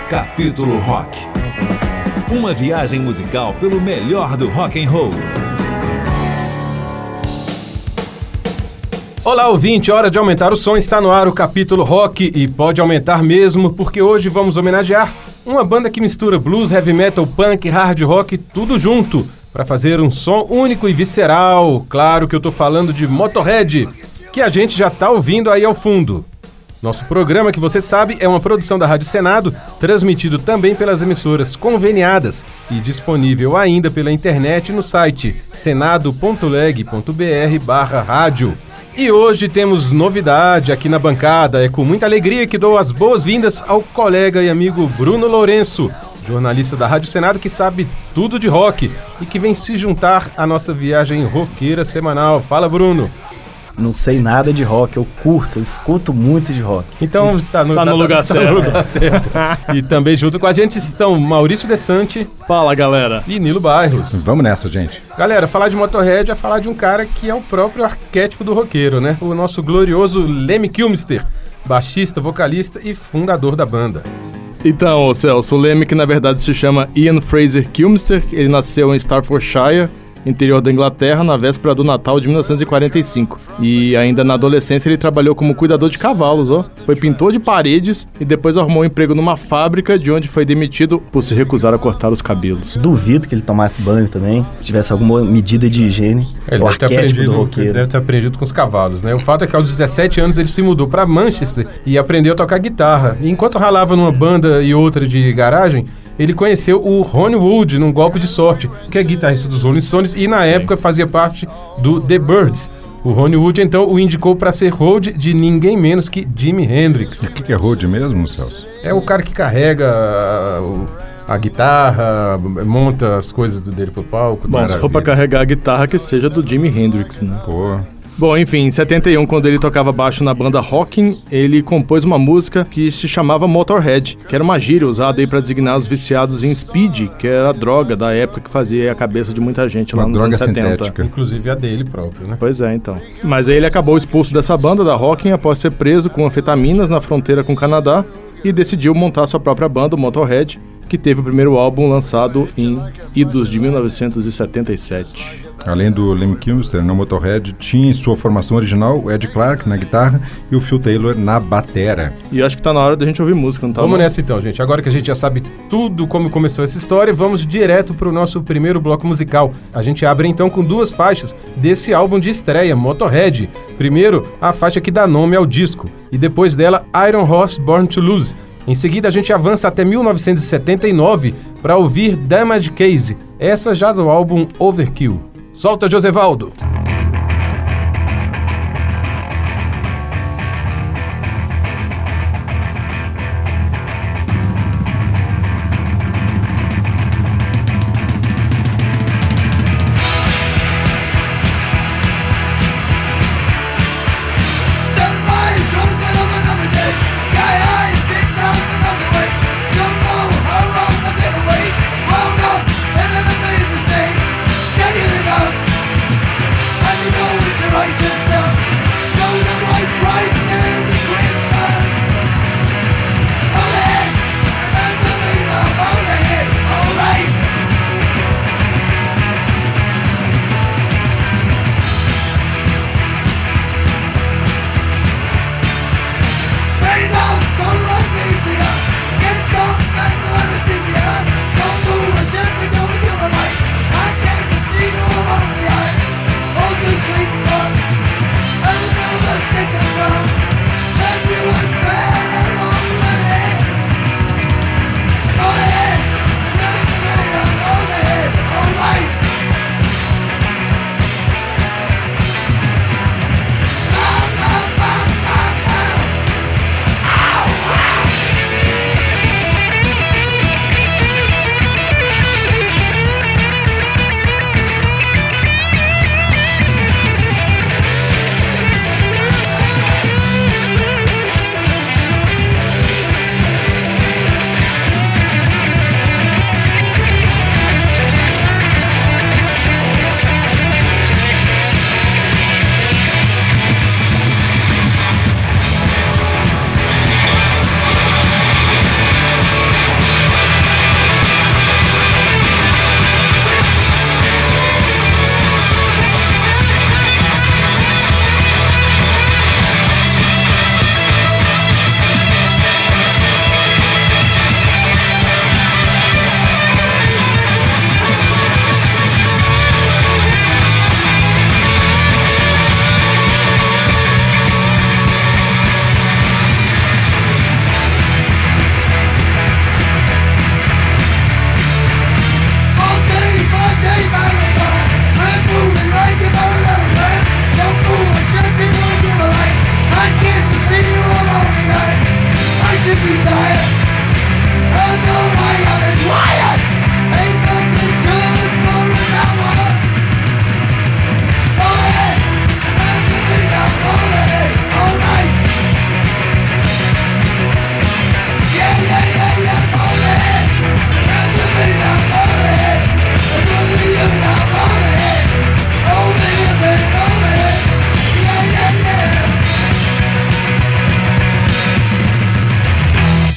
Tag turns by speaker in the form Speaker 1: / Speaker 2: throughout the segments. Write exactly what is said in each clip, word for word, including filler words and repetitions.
Speaker 1: Capítulo Rock. Uma viagem musical pelo melhor do rock and roll.
Speaker 2: Olá, ouvinte, hora de aumentar o som, está no ar o Capítulo Rock e pode aumentar mesmo, porque hoje vamos homenagear uma banda que mistura blues, heavy metal, punk, hard rock, tudo junto, para fazer um som único e visceral. Claro que eu tô falando de Motörhead, que a gente já tá ouvindo aí ao fundo. Nosso programa, que você sabe, é uma produção da Rádio Senado, transmitido também pelas emissoras conveniadas e disponível ainda pela internet no site senado ponto leg ponto br barra rádio. E hoje temos novidade aqui na bancada. É com muita alegria que dou as boas-vindas ao colega e amigo Bruno Lourenço, jornalista da Rádio Senado que sabe tudo de rock e que vem se juntar à nossa viagem roqueira semanal. Fala, Bruno.
Speaker 3: Não sei nada de rock, eu curto, eu escuto muito de rock.
Speaker 2: Então tá no,
Speaker 4: tá no
Speaker 2: tá,
Speaker 4: lugar
Speaker 2: tá,
Speaker 4: certo.
Speaker 2: Tá no lugar certo. E também junto com a gente estão Maurício Desante.
Speaker 4: Fala, galera.
Speaker 2: E Nilo Bairros.
Speaker 5: Vamos nessa, gente.
Speaker 2: Galera, falar de Motörhead é falar de um cara que é o próprio arquétipo do roqueiro, né? O nosso glorioso Lemmy Kilmister, baixista, vocalista e fundador da banda.
Speaker 4: Então, Celso, o Lemmy, que na verdade se chama Ian Fraser Kilmister, ele nasceu em Staffordshire, interior da Inglaterra, na véspera do Natal de mil novecentos e quarenta e cinco. E ainda na adolescência ele trabalhou como cuidador de cavalos, ó. Foi pintor de paredes e depois arrumou um emprego numa fábrica, de onde foi demitido por se recusar a cortar os cabelos.
Speaker 3: Duvido que ele tomasse banho também, tivesse alguma medida de higiene.
Speaker 2: Ele
Speaker 3: o
Speaker 2: deve ter,
Speaker 3: arquétipo do roqueiro.
Speaker 2: deve ter aprendido com os cavalos, né? O fato é que aos dezessete anos ele se mudou para Manchester e aprendeu a tocar guitarra. E enquanto ralava numa banda e outra de garagem, ele conheceu o Ronnie Wood num golpe de sorte, que é guitarrista dos Rolling Stones e na Sim. época fazia parte do The Byrds. O Ronnie Wood então o indicou para ser road de ninguém menos que Jimi Hendrix.
Speaker 5: O que, que é road mesmo, Celso?
Speaker 2: É o cara que carrega a, a guitarra, monta as coisas dele pro palco.
Speaker 4: Bom, se for para carregar a guitarra, que seja do Jimi Hendrix, né?
Speaker 5: Pô...
Speaker 4: Bom, enfim, em setenta e um, quando ele tocava baixo na banda Hawking, ele compôs uma música que se chamava Motörhead, que era uma gíria usada aí pra designar os viciados em speed, que era a droga da época que fazia a cabeça de muita gente lá
Speaker 5: uma
Speaker 4: nos anos setenta.
Speaker 5: Sintética.
Speaker 2: Inclusive a dele próprio, né?
Speaker 4: Pois é, então. Mas aí ele acabou expulso dessa banda, da Hawking, após ser preso com anfetaminas na fronteira com o Canadá e decidiu montar sua própria banda, o Motörhead, que teve o primeiro álbum lançado em idos de mil novecentos e setenta e sete.
Speaker 5: Além do Lemmy Kilmister, no Motörhead tinha em sua formação original o Ed Clark na guitarra e o Phil Taylor na batera.
Speaker 4: E acho que tá na hora da gente ouvir música, não tá?
Speaker 2: Vamos
Speaker 4: não?
Speaker 2: nessa então, gente. Agora que a gente já sabe tudo como começou essa história, vamos direto pro nosso primeiro bloco musical. A gente abre então com duas faixas desse álbum de estreia, Motörhead. Primeiro, a faixa que dá nome ao disco, e depois dela, Iron Horse Born to Lose. Em seguida, a gente avança até mil novecentos e setenta e nove para ouvir Damage Case, essa já do álbum Overkill. Solta, Josevaldo!
Speaker 6: Get it up!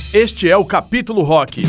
Speaker 6: Este é o Capítulo Rock.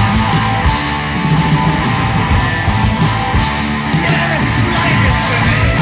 Speaker 7: Yes, like it to me.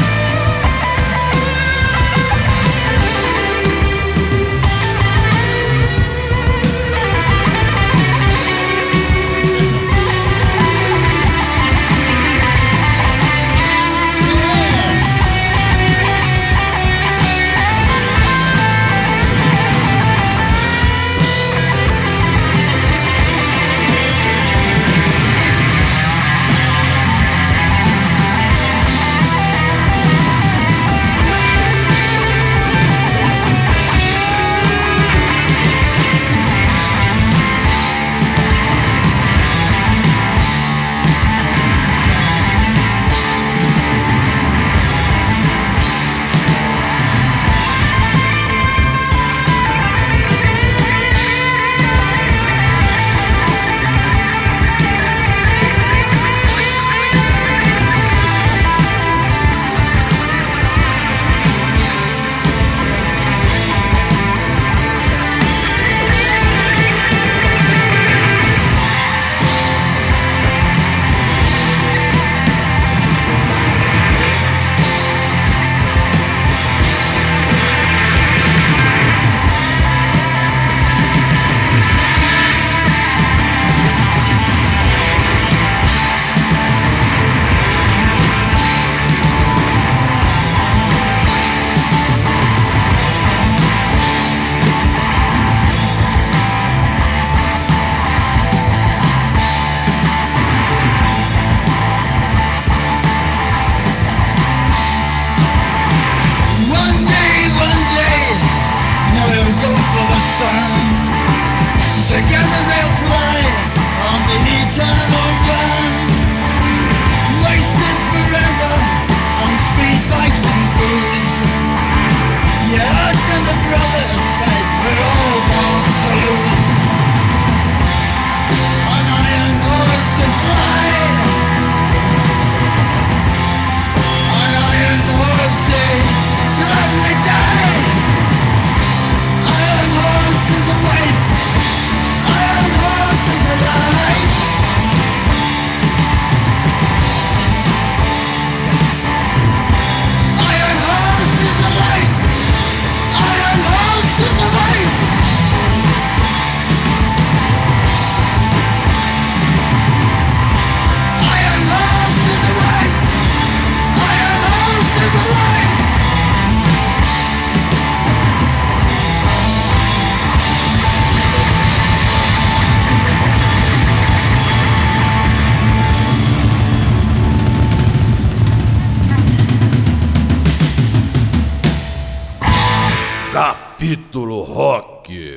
Speaker 1: Capítulo Rock.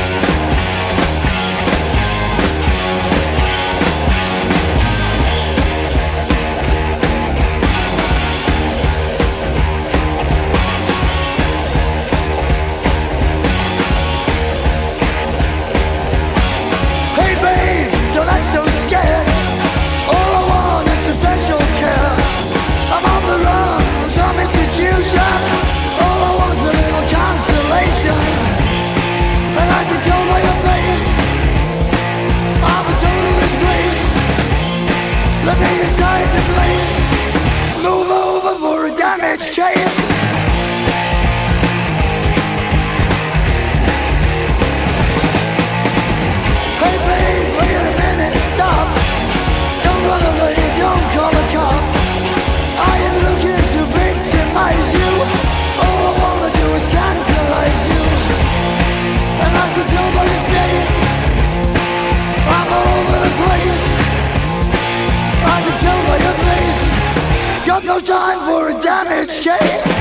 Speaker 7: No time for a damage case.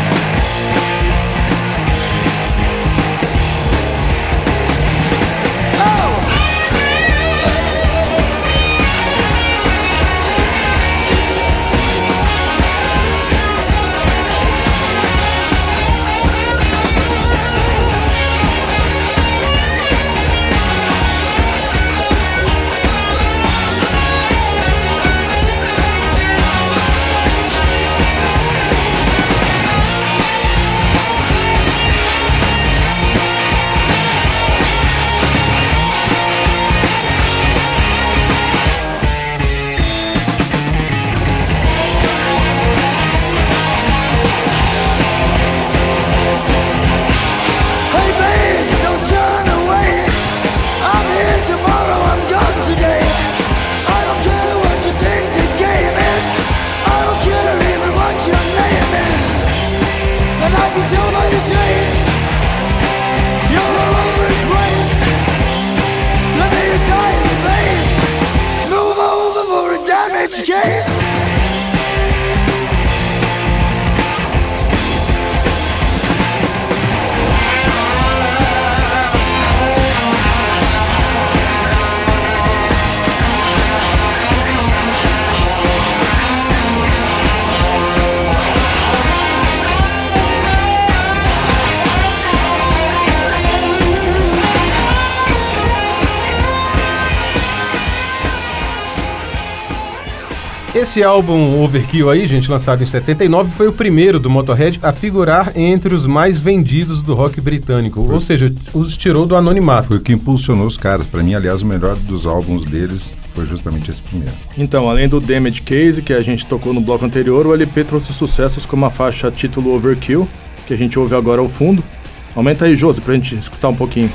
Speaker 2: Esse álbum Overkill aí, gente, lançado em setenta e nove, foi o primeiro do Motorhead a figurar entre os mais vendidos do rock britânico. Foi. Ou seja, os tirou do anonimato.
Speaker 5: Foi o que impulsionou os caras. Para mim, aliás, o melhor dos álbuns deles foi justamente esse primeiro.
Speaker 4: Então, além do Damage Case, que a gente tocou no bloco anterior, o L P trouxe sucessos como a faixa título Overkill, que a gente ouve agora ao fundo. Aumenta aí, Josi, pra gente escutar um pouquinho.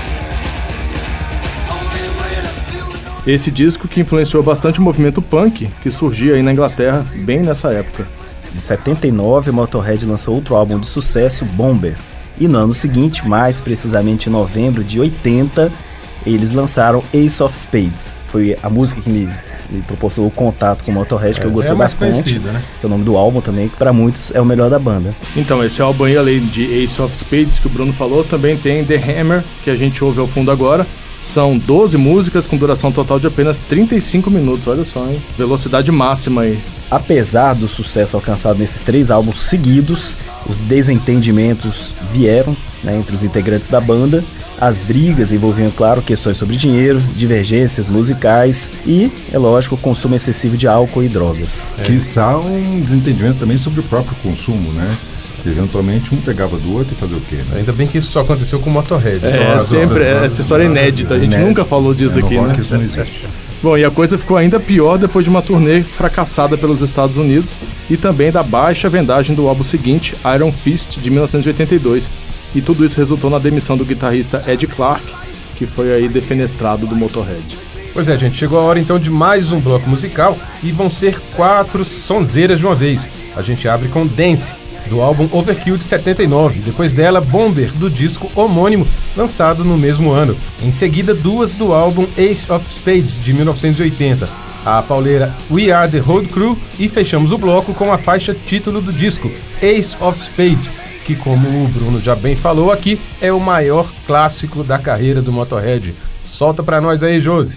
Speaker 4: Esse disco que influenciou bastante o movimento punk, que surgia aí na Inglaterra bem nessa época.
Speaker 3: Em setenta e nove, o Motorhead lançou outro álbum de sucesso, Bomber. E no ano seguinte, mais precisamente em novembro de oitenta, eles lançaram Ace of Spades. Foi a música que me, me proporcionou o contato com o Motorhead, que é, eu gostei é bastante. Né? Que é o nome do álbum também, que para muitos é o melhor da banda.
Speaker 4: Então, esse álbum aí, além de Ace of Spades, que o Bruno falou, também tem The Hammer, que a gente ouve ao fundo agora. São doze músicas com duração total de apenas trinta e cinco minutos, olha só, hein? Velocidade máxima aí.
Speaker 3: Apesar do sucesso alcançado nesses três álbuns seguidos, os desentendimentos vieram, né, entre os integrantes da banda. As brigas envolviam, claro, questões sobre dinheiro, divergências musicais e, é lógico, o consumo excessivo de álcool e drogas.
Speaker 5: É. Quiçá um desentendimento também sobre o próprio consumo, né? Eventualmente um pegava do outro e fazer o quê, né?
Speaker 2: Ainda bem que isso só aconteceu com o Motorhead.
Speaker 4: É,
Speaker 2: só,
Speaker 4: sempre, só, essa história é inédita, a gente inédita. Nunca falou disso é, aqui,
Speaker 5: no rock
Speaker 4: né?
Speaker 5: Isso não existe.
Speaker 4: Bom, e a coisa ficou ainda pior depois de uma turnê fracassada pelos Estados Unidos e também da baixa vendagem do álbum seguinte, Iron Fist, de mil novecentos e oitenta e dois. E tudo isso resultou na demissão do guitarrista Ed Clark, que foi aí defenestrado do Motorhead.
Speaker 2: Pois é, gente, chegou a hora então de mais um bloco musical e vão ser quatro sonzeiras de uma vez. A gente abre com Dance, do álbum Overkill de setenta e nove, depois dela Bomber, do disco homônimo, lançado no mesmo ano. Em seguida, duas do álbum Ace of Spades, de mil novecentos e oitenta, a pauleira We Are The Road Crew, e fechamos o bloco com a faixa título do disco, Ace of Spades, que, como o Bruno já bem falou aqui, é o maior clássico da carreira do Motorhead. Solta pra nós aí, Josi.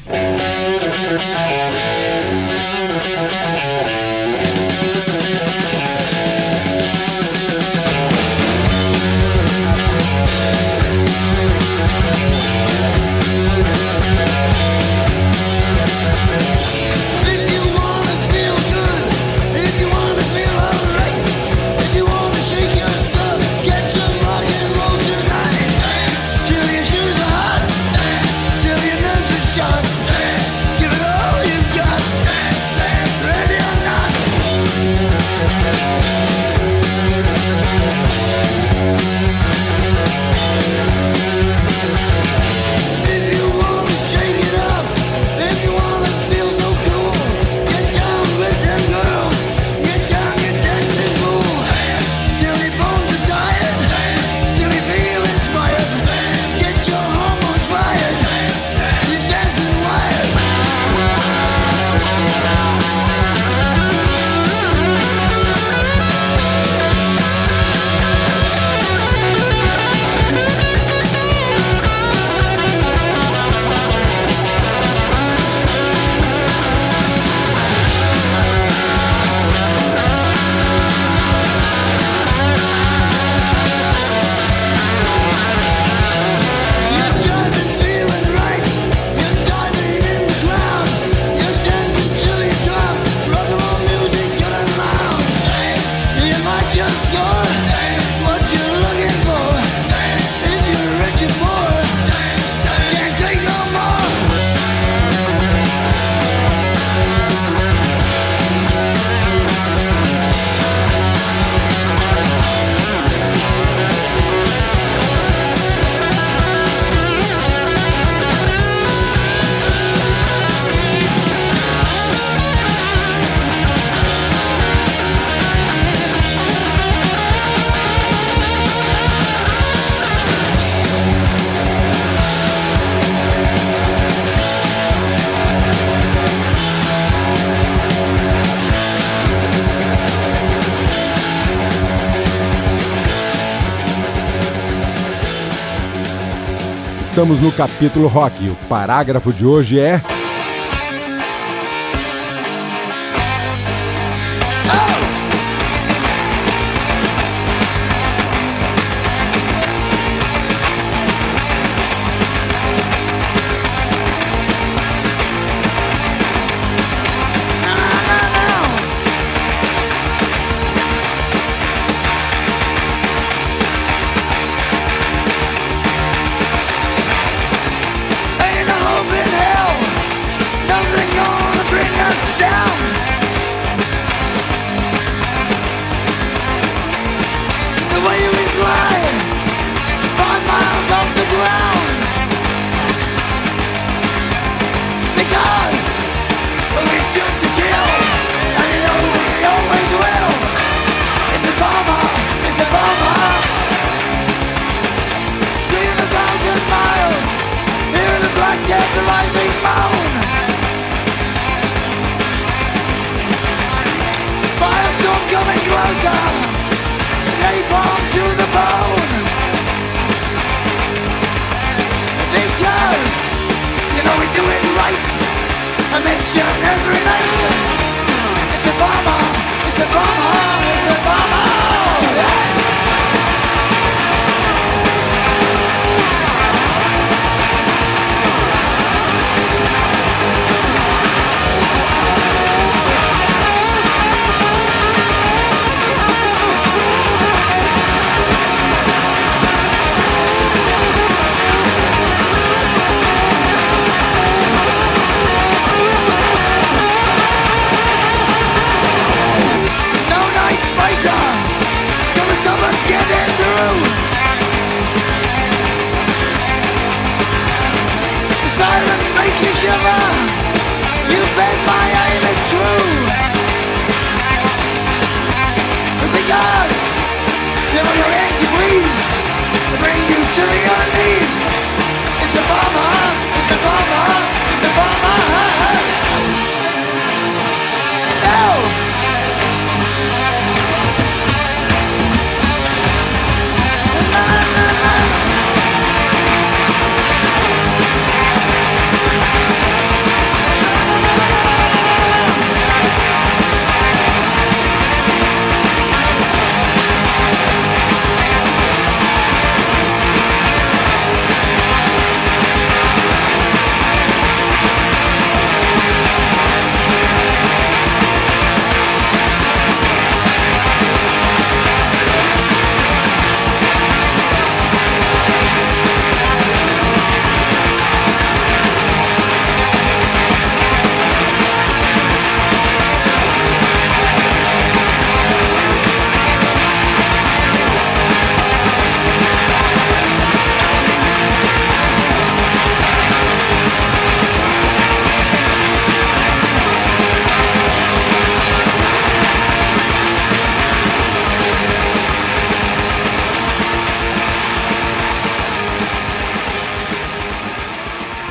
Speaker 8: Estamos no capítulo rock. O parágrafo de hoje é...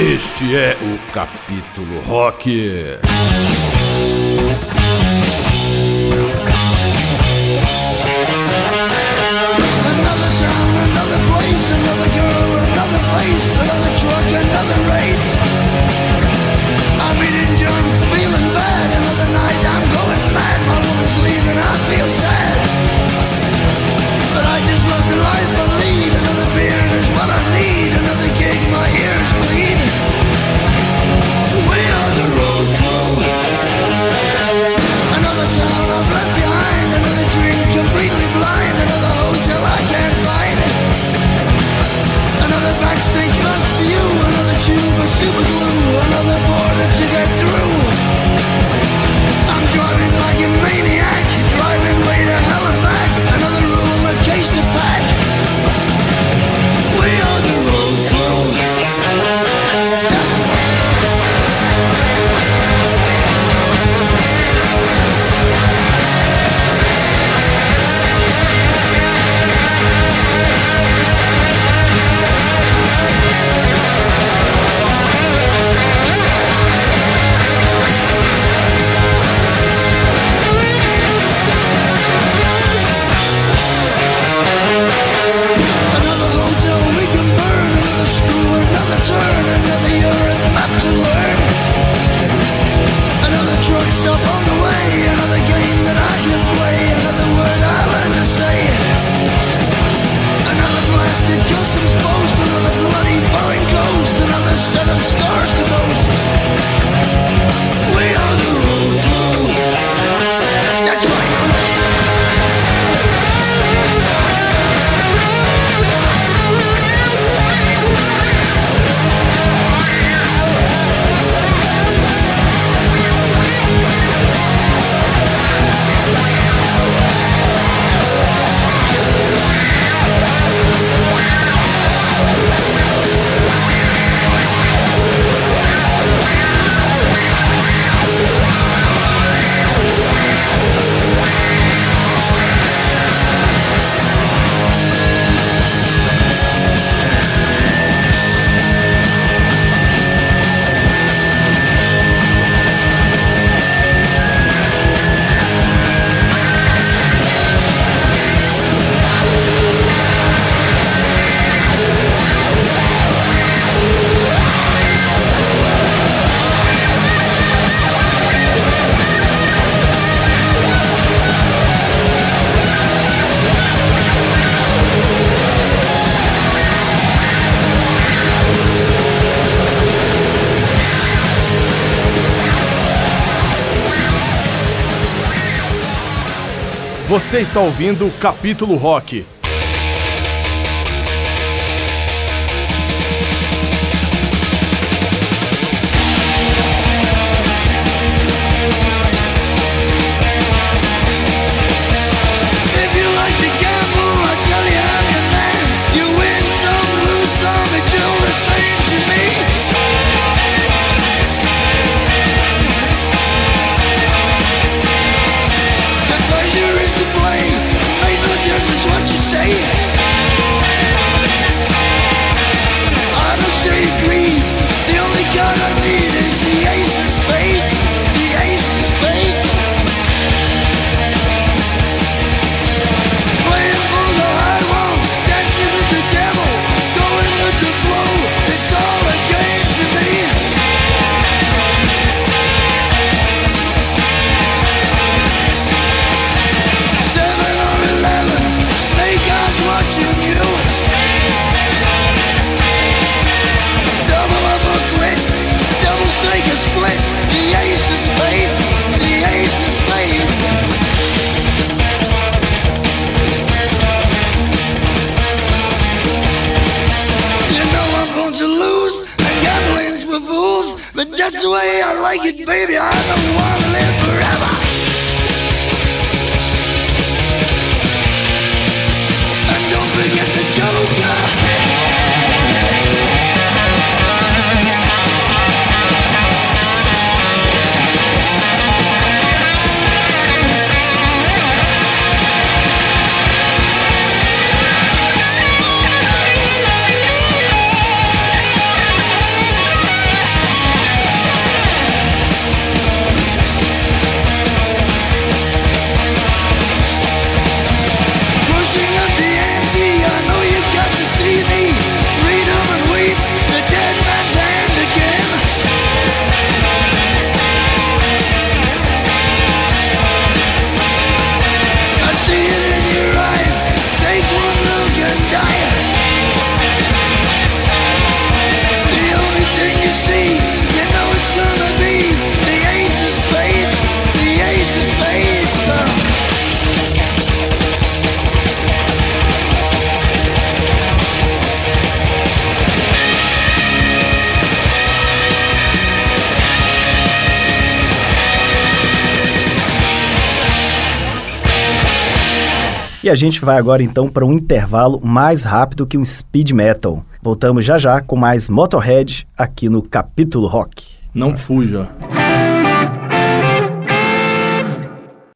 Speaker 1: Este é o Capítulo Rock.
Speaker 7: Another town, another place, another girl, another face, another truck, another race. I'm eating junk, feeling bad. Another night, I'm going mad. My woman's leaving, I feel sad. But I just love the life I lead. Another beer is what I need. Another gig, my ears bleed. We are the road crew. Another town I've left behind. Another dream completely blind. Another hotel I can't find. Another backstage bus for you. Another tube of super glue. Another border to get through. I'm driving like a maniac. Driving way to hell and back. Another room, a case to pack. We are the road crew. Turn, another Europe map to learn. Another truck stop on the way. Another game that I can play. Another word I learn to say. Another blasted customs post. Another bloody foreign coast. Another set of scars to boast. We are the road crew. That's right.
Speaker 6: Você está ouvindo o Capítulo Rock.
Speaker 7: That's the way I like it, baby. I don't wanna live forever. And don't forget the Joker.
Speaker 3: E a gente vai agora então para um intervalo mais rápido que um speed metal. Voltamos já já com mais Motorhead aqui no Capítulo Rock.
Speaker 4: Não fuja.